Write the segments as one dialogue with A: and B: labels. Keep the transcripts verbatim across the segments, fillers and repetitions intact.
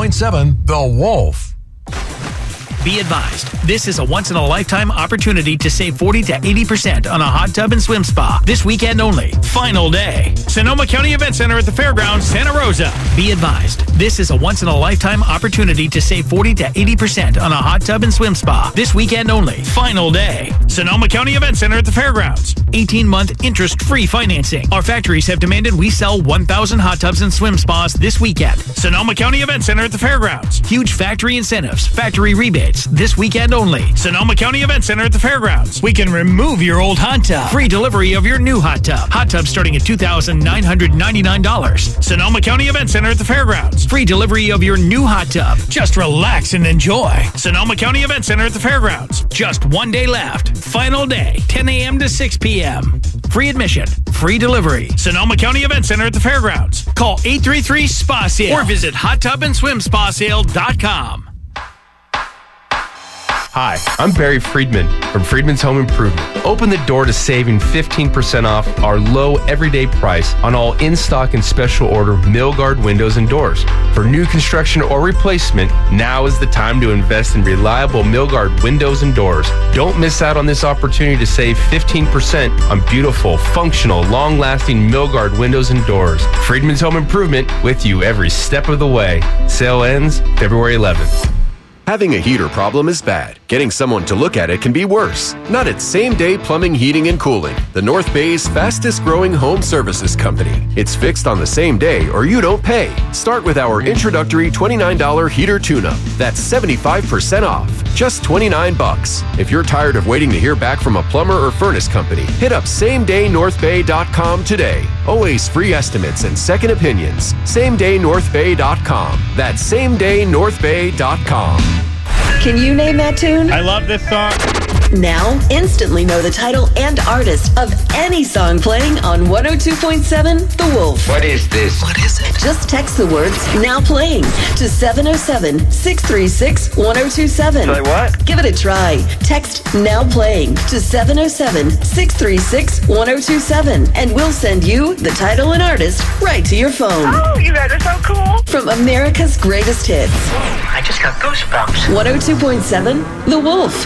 A: point seven The Wolf.
B: Be advised, this is a once-in-a-lifetime opportunity to save forty to eighty percent on a hot tub and swim spa. This weekend only. Final day. Sonoma County Event Center at the Fairgrounds, Santa Rosa. Be advised, this is a once-in-a-lifetime opportunity to save forty to eighty percent on a hot tub and swim spa. This weekend only. Final day. Sonoma County Event Center at the Fairgrounds. eighteen-month interest-free financing. Our factories have demanded we sell one thousand hot tubs and swim spas this weekend. Sonoma County Event Center at the Fairgrounds. Huge factory incentives, factory rebates. This weekend only. Sonoma County Event Center at the Fairgrounds. We can remove your old hot tub. Free delivery of your new hot tub. Hot tub starting at two thousand nine hundred ninety-nine dollars. Sonoma County Event Center at the Fairgrounds. Free delivery of your new hot tub. Just relax and enjoy. Sonoma County Event Center at the Fairgrounds. Just one day left. Final day, ten a.m. to six p.m. Free admission. Free delivery. Sonoma County Event Center at the Fairgrounds. Call eight three three S P A sale or visit hot tub and swim spa sale dot com.
C: Hi, I'm Barry Friedman from Friedman's Home Improvement. Open the door to saving fifteen percent off our low everyday price on all in-stock and special order Milgard windows and doors. For new construction or replacement, now is the time to invest in reliable Milgard windows and doors. Don't miss out on this opportunity to save fifteen percent on beautiful, functional, long-lasting Milgard windows and doors. Friedman's Home Improvement with you every step of the way. Sale ends February eleventh.
D: Having a heater problem is bad. Getting someone to look at it can be worse. Not at Same Day Plumbing, Heating, and Cooling, the North Bay's fastest growing home services company. It's fixed on the same day or you don't pay. Start with our introductory twenty-nine dollars heater tune-up. That's seventy-five percent off. Just twenty-nine bucks. If you're tired of waiting to hear back from a plumber or furnace company, hit up same day north bay dot com today. Always free estimates and second opinions. same day north bay dot com. That's same day north bay dot com.
E: Can you name that tune?
F: I love this song.
E: Now, instantly know the title and artist of any song playing on one oh two point seven The Wolf.
G: What is this?
E: What is it? Just text the words "now playing" to seven oh seven, six three six, one oh two seven.
G: Say what?
E: Give it a try. Text "now playing" to seven oh seven, six three six, one oh two seven, and we'll send you the title and artist right to your phone.
H: Oh, you guys are so cool.
E: From America's greatest hits.
H: I just got goosebumps.
E: one oh two point seven The Wolf.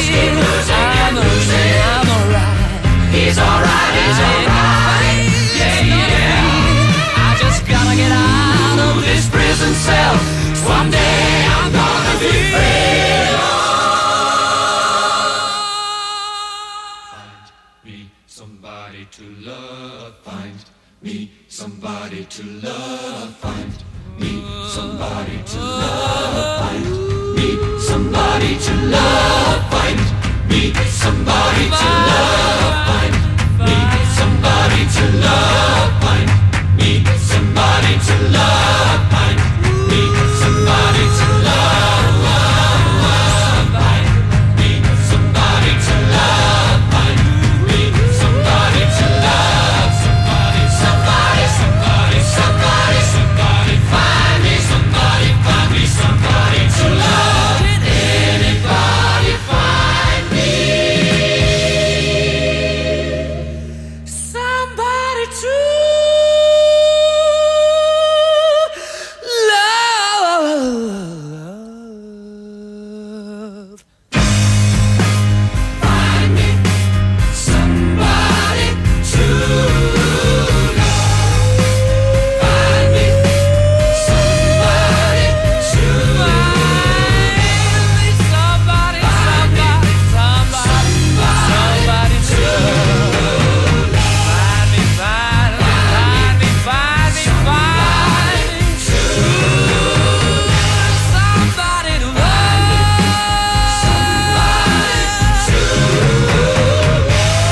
F: just keep losing and losing. I'm alright. He's alright, he's alright. Yeah, yeah. I just gotta get out of this prison cell. Someday I'm gonna be free. Find me somebody to love. Find me somebody to love. Find me somebody to love. Find me somebody to love. Find me somebody to love. Find me somebody to love. Find me somebody to love. Find me somebody to love. Find me somebody to love. Find me somebody to love. Somebody, somebody, somebody, somebody, somebody. Find me somebody, find me somebody to love. Anybody find me somebody to love. Find me somebody to love. Find me somebody to love. Somebody, somebody, somebody, somebody to love. Find me, find me, find me, find me, find me to love. Somebody to love. Somebody to love.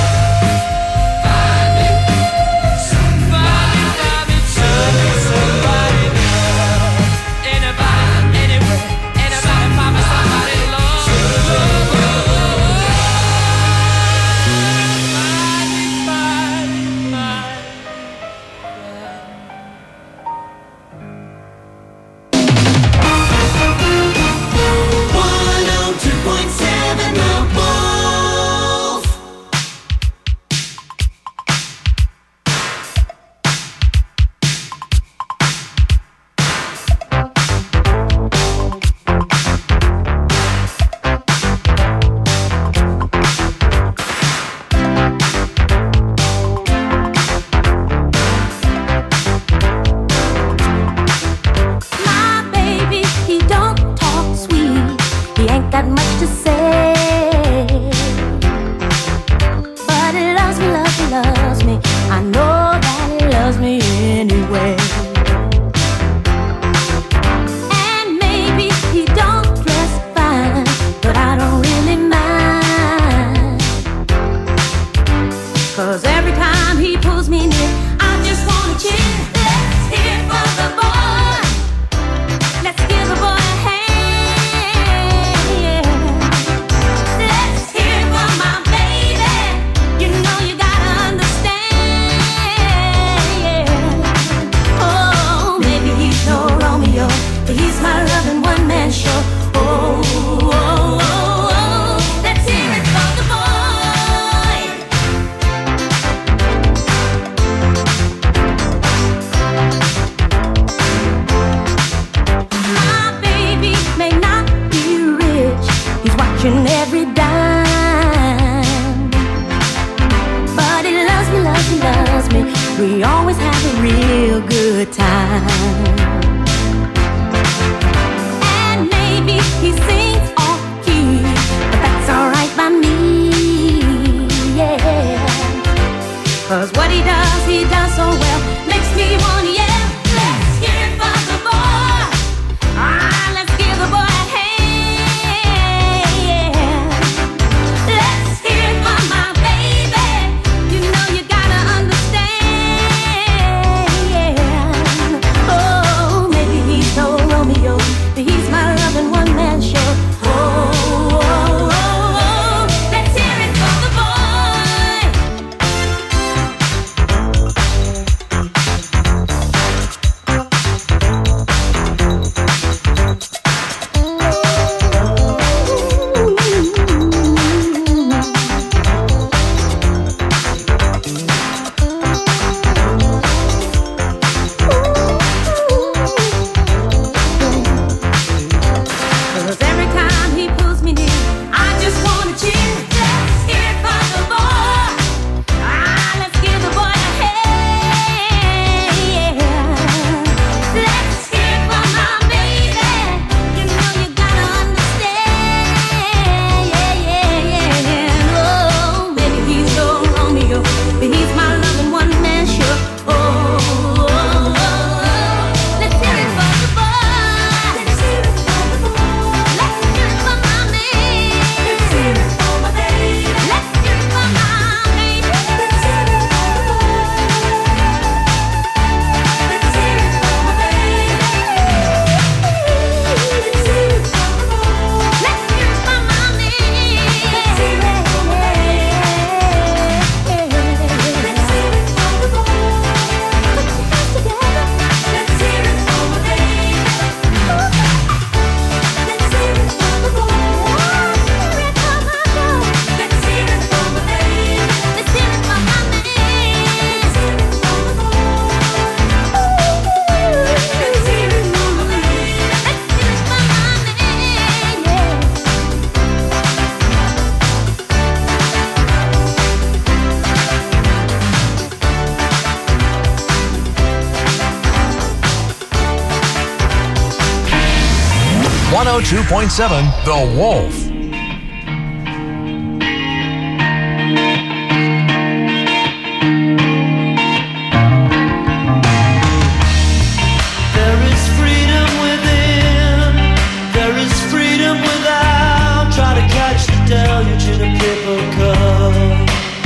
F: Find me somebody, find me to somebody to love. Anybody, anywhere, anybody find me somebody to love.
G: one oh two point seven The Wolf.
I: My baby, he don't talk sweet. He ain't got much to say. But he loves me, loves me, loves me. I know that he loves me anyway. And maybe he don't dress fine, but I don't really mind. 'Cause every time he pulls me near, I just wanna cheer. Let's hear it for the boy. Let's give the boy a hand. Let's hear it for my baby. You know you gotta understand. Oh, maybe he's no Romeo, but he's my loving one-man show. Oh, oh, oh, oh. Let's hear it for the boy. My baby may not be rich, he's watching every dime. But he loves me, loves me, loves me. We always have a real good time. And maybe he sings off key, but that's alright by me, yeah. 'Cause what he does, he does so well, makes me wanna yell. Let's hear it for the boy. Ah, let's give the boy a hand. Let's hear it for my baby. You know you gotta understand. Oh, maybe he's no Romeo, but he's my loving one-man show.
A: oh two point seven The Wolf.
J: There is freedom within, there is freedom without. Try to catch the deluge in a paper cup.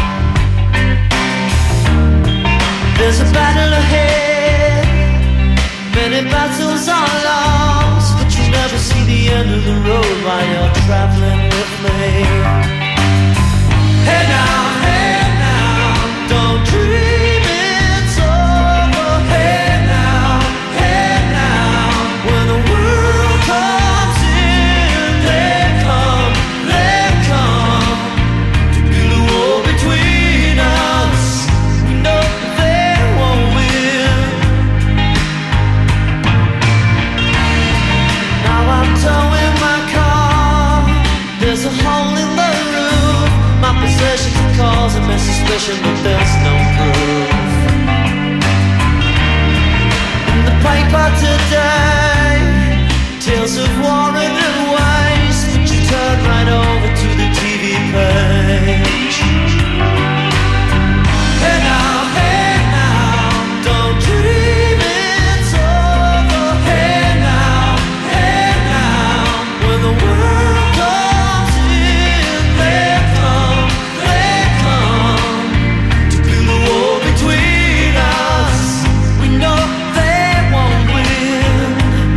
J: There's a battle ahead, many battles are lost, but you never see the end of the road while you're traveling with me. Hey now, hey now, don't dream it's over. Hey now, hey now, when the world comes in, they come, they come to build a wall between us. We know they won't win. Now I'm towing my car, there's a hole in the roof. My possessions are causing me suspicion, but there's no proof. In the paper today, tales of war and waste, but you turn right over to the T V page. Hey now, hey now, don't dream it's over. Hey now, hey now, when the world comes in, they come, they come to build a wall between us. We know they won't win.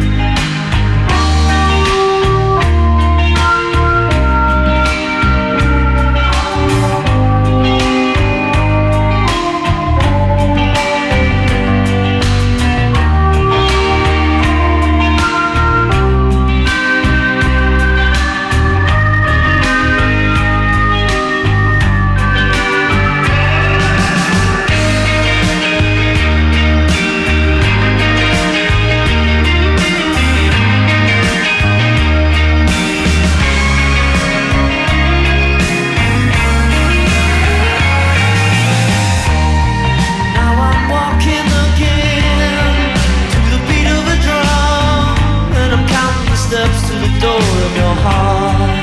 J: Now I'm walking again to the beat of a drum, and I'm counting the steps to the door of your heart.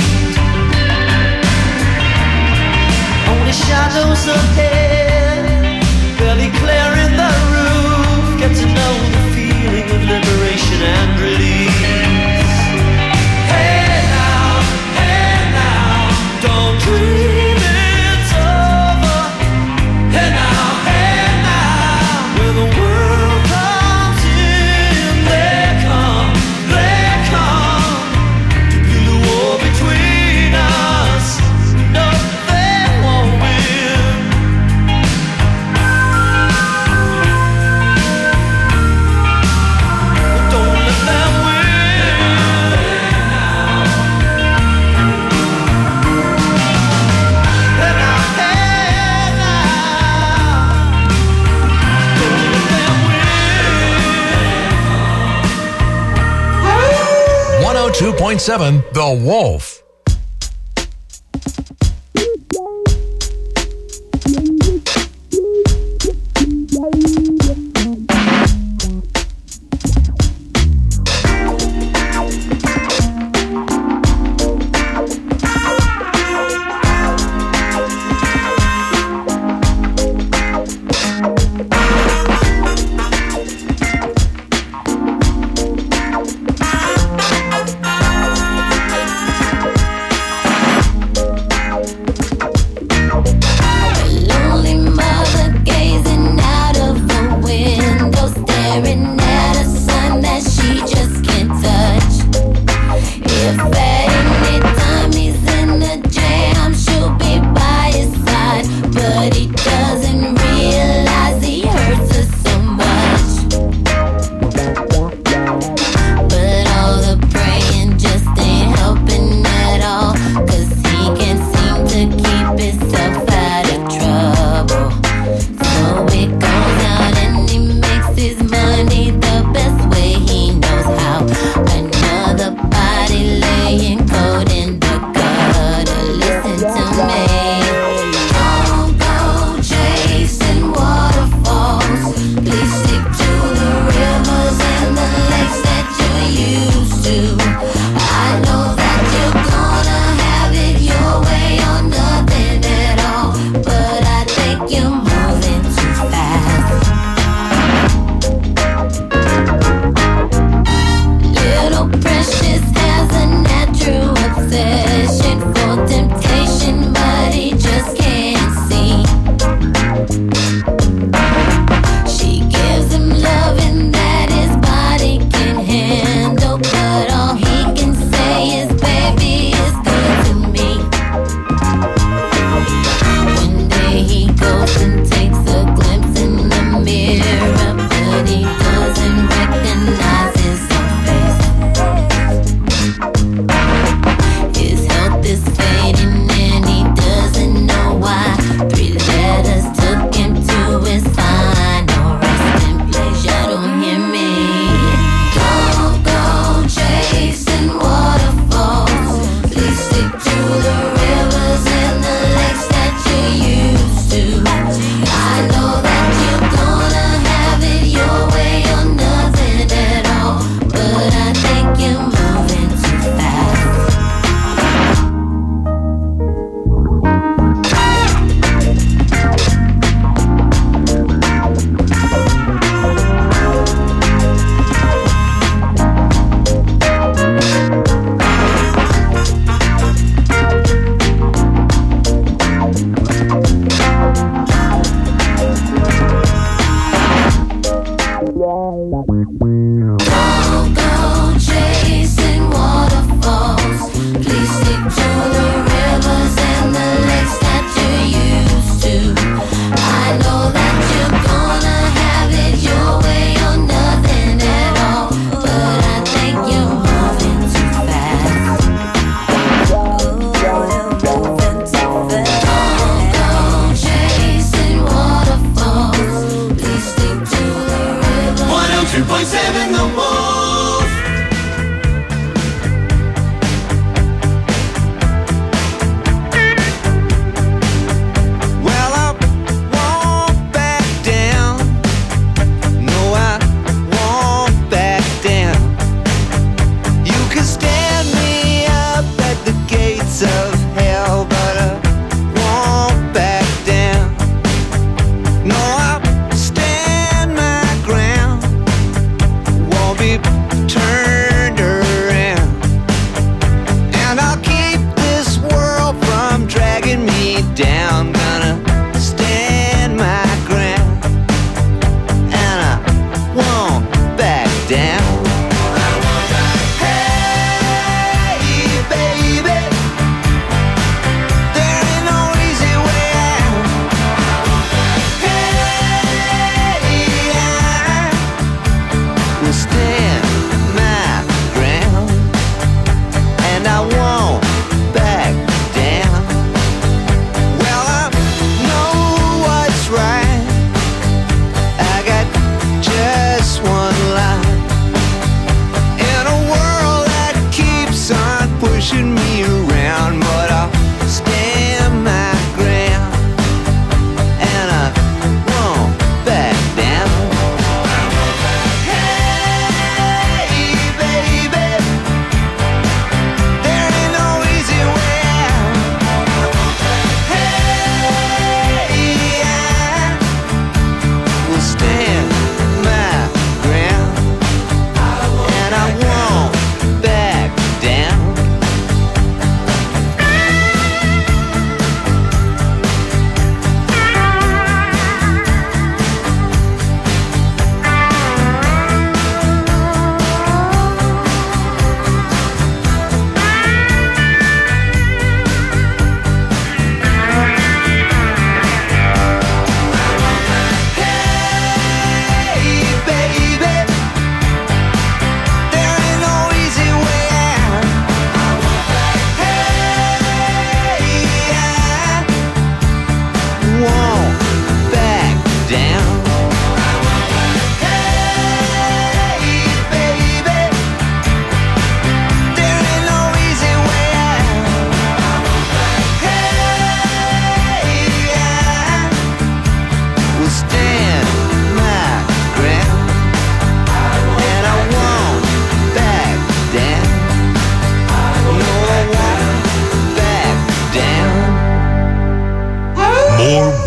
J: Only shadows ahead, barely clearing the roof. Get to know the feeling of liberation and release. Hey now, hey now, don't dream it's over. Hey now, hey now, when the world comes in, they come, they come to build a wall between us. No, they won't win. Don't let them win. Hey now, hey now, don't let them win.
A: one oh two point seven The Wolf.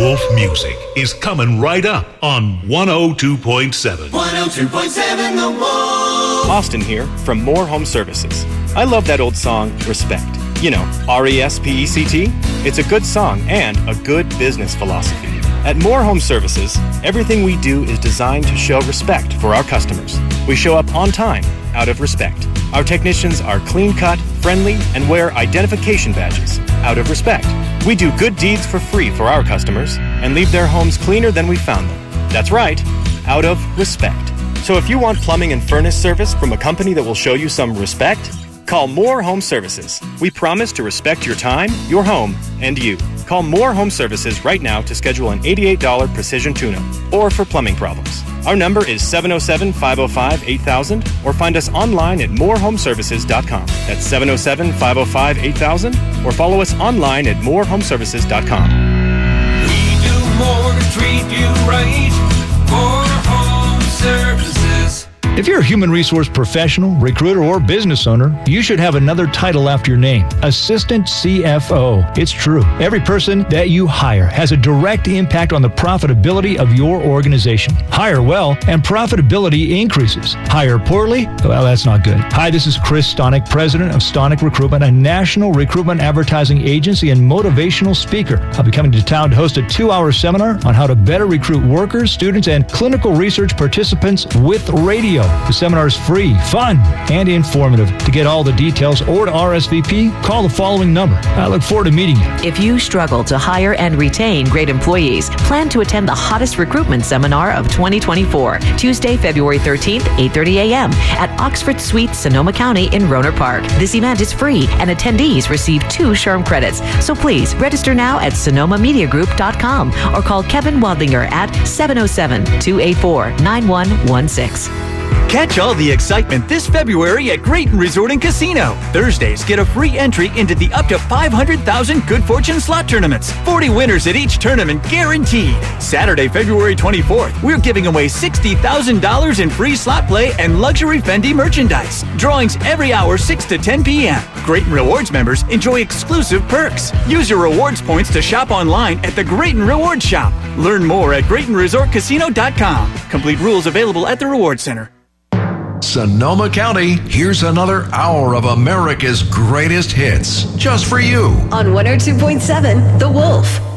K: Wolf music is coming right up on one oh two point seven.
G: one oh two point seven The Wolf.
L: Austin here from More Home Services. I love that old song, Respect. You know, R E S P E C T. It's a good song and a good business philosophy. At More Home Services, everything we do is designed to show respect for our customers. We show up on time, out of respect. Our technicians are clean-cut, friendly, and wear identification badges, out of respect. We do good deeds for free for our customers and leave their homes cleaner than we found them. That's right, out of respect. So if you want plumbing and furnace service from a company that will show you some respect, call More Home Services. We promise to respect your time, your home, and you. Call More Home Services right now to schedule an eighty-eight dollars precision tune-up or for plumbing problems. Our number is seven oh seven, five oh five, eight thousand or find us online at more home services dot com. That's seven oh seven, five oh five, eight thousand or follow us online at more home services dot com.
F: We do more to treat you right. More Home Services.
M: If you're a human resource professional, recruiter, or business owner, you should have another title after your name, Assistant C F O. It's true. Every person that you hire has a direct impact on the profitability of your organization. Hire well, and profitability increases. Hire poorly? Well, that's not good. Hi, this is Chris Stonick, president of Stonick Recruitment, a national recruitment advertising agency and motivational speaker. I'll be coming to town to host a two-hour seminar on how to better recruit workers, students, and clinical research participants with radio. The seminar is free, fun, and informative. To get all the details or to R S V P, call the following number. I look forward to meeting you.
N: If you struggle to hire and retain great employees, plan to attend the hottest recruitment seminar of twenty twenty-four, Tuesday, February thirteenth, eight thirty a.m. at Oxford Suite, Sonoma County in Rohnert Park. This event is free, and attendees receive two SHRM credits. So please register now at sonoma media group dot com or call Kevin Wadlinger at seven oh seven, two eight four, nine one one six.
B: Catch all the excitement this February at Grayton Resort and Casino. Thursdays get a free entry into the up to five hundred thousand Good Fortune slot tournaments. forty winners at each tournament guaranteed. Saturday, February twenty-fourth, we're giving away sixty thousand dollars in free slot play and luxury Fendi merchandise. Drawings every hour, six to ten p.m. Grayton Rewards members enjoy exclusive perks. Use your rewards points to shop online at the Grayton Rewards Shop. Learn more at grayton resort casino dot com. Complete rules available at the Reward Center.
A: Sonoma County, here's another hour of America's greatest hits, just for you.
E: On one oh two point seven The Wolf.